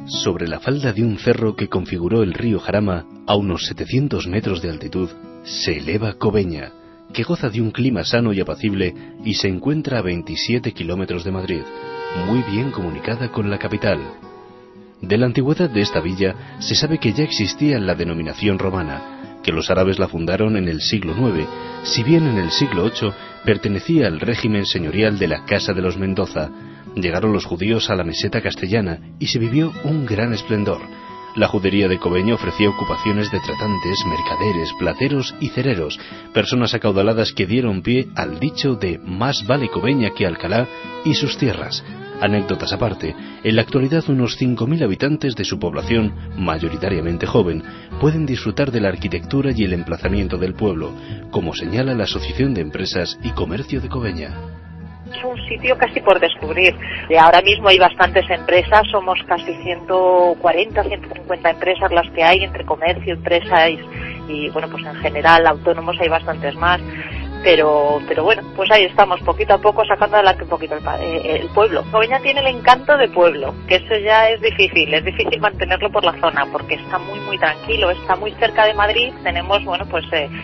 Sobre la falda de un cerro que configuró el río Jarama, a unos 700 metros de altitud, se eleva Cobeña, que goza de un clima sano y apacible y se encuentra a 27 kilómetros de Madrid, muy bien comunicada con la capital. De la antigüedad de esta villa se sabe que ya existía la denominación romana, que los árabes la fundaron en el siglo IX, si bien en el siglo VIII pertenecía al régimen señorial de la Casa de los Mendoza. Llegaron los judíos a la meseta castellana y se vivió un gran esplendor. La judería de Cobeña ofrecía ocupaciones de tratantes, mercaderes, plateros y cereros, personas acaudaladas que dieron pie al dicho de más vale Cobeña que Alcalá y sus tierras. Anécdotas aparte, en la actualidad unos 5.000 habitantes de su población, mayoritariamente joven, pueden disfrutar de la arquitectura y el emplazamiento del pueblo, como señala la Asociación de Empresas y Comercio de Cobeña. Es un sitio casi por descubrir. Ahora mismo hay bastantes empresas, somos casi 140, 150 empresas las que hay entre comercio, empresas y bueno, pues en general autónomos hay bastantes más. Pero bueno, pues ahí estamos, poquito a poco sacando adelante un poquito el pueblo. Cobeña tiene el encanto de pueblo, que eso ya es difícil mantenerlo por la zona, porque está muy tranquilo, está muy cerca de Madrid. Tenemos, bueno, pues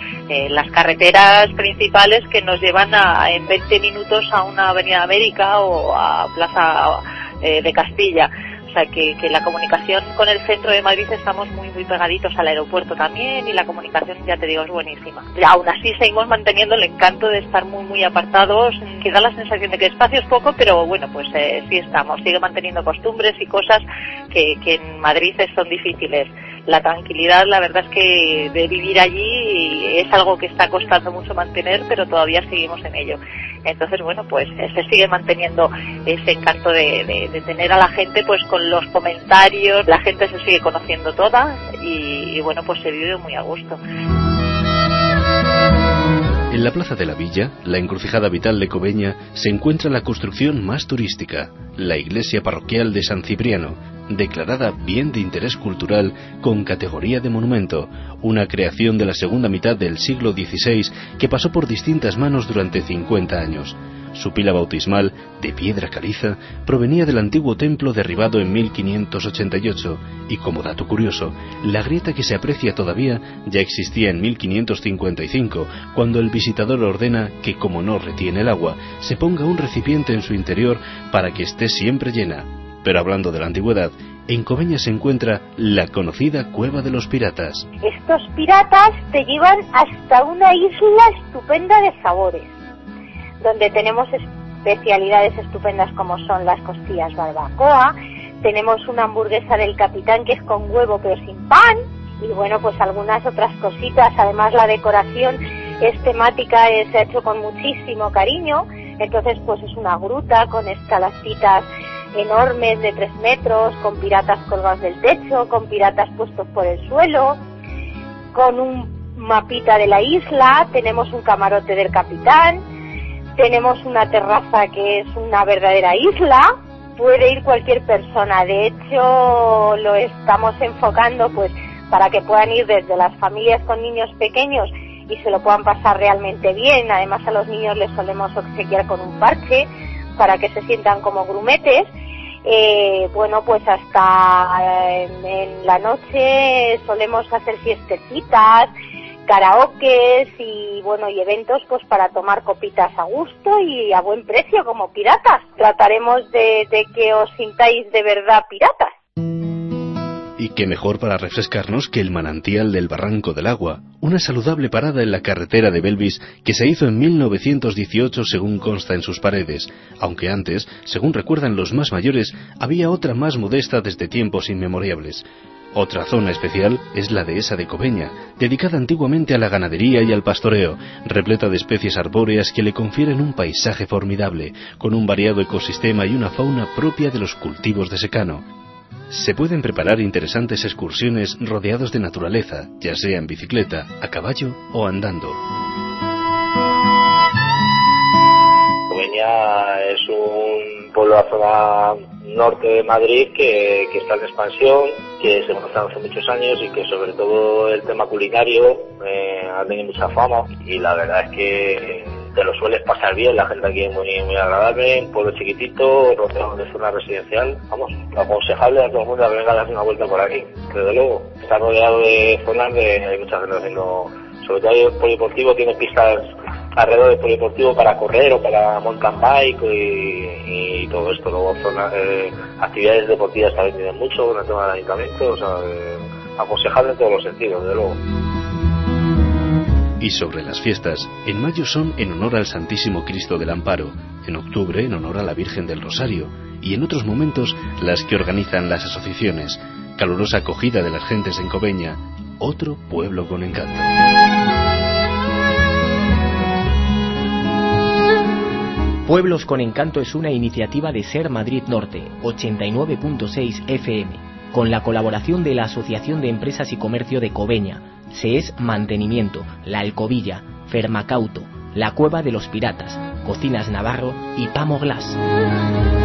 las carreteras principales que nos llevan en 20 minutos a una Avenida América o a Plaza de Castilla. O sea que la comunicación con el centro de Madrid estamos muy pegaditos al aeropuerto también, y la comunicación, ya te digo, es buenísima. Y aún así seguimos manteniendo el encanto de estar muy apartados, que da la sensación de que espacio es poco, pero bueno, pues sí estamos, sigue manteniendo costumbres y cosas que en Madrid son difíciles. La tranquilidad, la verdad es que de vivir allí es algo que está costando mucho mantener, pero todavía seguimos en ello. Entonces, bueno, pues se sigue manteniendo ese encanto de tener a la gente pues con los comentarios, la gente se sigue conociendo toda y bueno, pues se vive muy a gusto. En la plaza de la villa, la encrucijada vital de Cobeña, se encuentra la construcción más turística, la iglesia parroquial de San Cipriano, declarada bien de interés cultural con categoría de monumento, una creación de la segunda mitad del siglo XVI que pasó por distintas manos durante 50 años. Su pila bautismal, de piedra caliza, provenía del antiguo templo derribado en 1588, y como dato curioso, la grieta que se aprecia todavía ya existía en 1555, cuando el visitador ordena que, como no retiene el agua, se ponga un recipiente en su interior para que esté siempre llena. Pero hablando de la antigüedad, en Cobeña se encuentra la conocida Cueva de los Piratas. Estos piratas te llevan hasta una isla estupenda de sabores, donde tenemos especialidades estupendas como son las costillas barbacoa, tenemos una hamburguesa del Capitán que es con huevo pero sin pan, y bueno, pues algunas otras cositas. Además la decoración es temática, se ha hecho con muchísimo cariño. Entonces pues es una gruta con escalastitas enormes de 3 metros, con piratas colgados del techo, con piratas puestos por el suelo, con un mapita de la isla. Tenemos un camarote del Capitán, tenemos una terraza que es una verdadera isla. Puede ir cualquier persona, de hecho lo estamos enfocando pues para que puedan ir desde las familias con niños pequeños y se lo puedan pasar realmente bien. Además a los niños les solemos obsequiar con un parche para que se sientan como grumetes. Bueno, pues hasta en la noche solemos hacer fiestecitas, karaokes y bueno, y eventos pues para tomar copitas a gusto y a buen precio como piratas. Trataremos de que os sintáis de verdad piratas. Y qué mejor para refrescarnos que el manantial del Barranco del Agua, una saludable parada en la carretera de Belvis que se hizo en 1918 según consta en sus paredes, aunque antes, según recuerdan los más mayores, había otra más modesta desde tiempos inmemoriales. Otra zona especial es la dehesa de Cobeña, dedicada antiguamente a la ganadería y al pastoreo, repleta de especies arbóreas que le confieren un paisaje formidable, con un variado ecosistema y una fauna propia de los cultivos de secano. Se pueden preparar interesantes excursiones rodeados de naturaleza, ya sea en bicicleta, a caballo o andando. Cobeña es un pueblo de la zona norte de Madrid que está en expansión, que se conoce hace muchos años y que sobre todo el tema culinario ha tenido mucha fama, y la verdad es que te lo sueles pasar bien, la gente aquí es muy, muy agradable, un pueblo chiquitito, rodeado de zona residencial, vamos, aconsejable a todo el mundo que venga a darse una vuelta por aquí, desde luego. Está rodeado de zonas hay mucha gente haciendo, sobre todo el polideportivo tiene pistas alrededor del polideportivo para correr o para mountain bike y todo esto. Luego zonas, actividades deportivas también tienen mucho con el tema del ayuntamiento, o sea, aconsejable en todos los sentidos, desde luego. Y sobre las fiestas, en mayo son en honor al Santísimo Cristo del Amparo, en octubre en honor a la Virgen del Rosario y en otros momentos las que organizan las asociaciones. Calurosa acogida de las gentes en Cobeña, otro pueblo con encanto. Pueblos con Encanto es una iniciativa de Ser Madrid Norte, 89.6 FM, con la colaboración de la Asociación de Empresas y Comercio de Cobeña, SEES Mantenimiento, La Alcobilla, Fermacauto, La Cueva de los Piratas, Cocinas Navarro y Pamo Glass.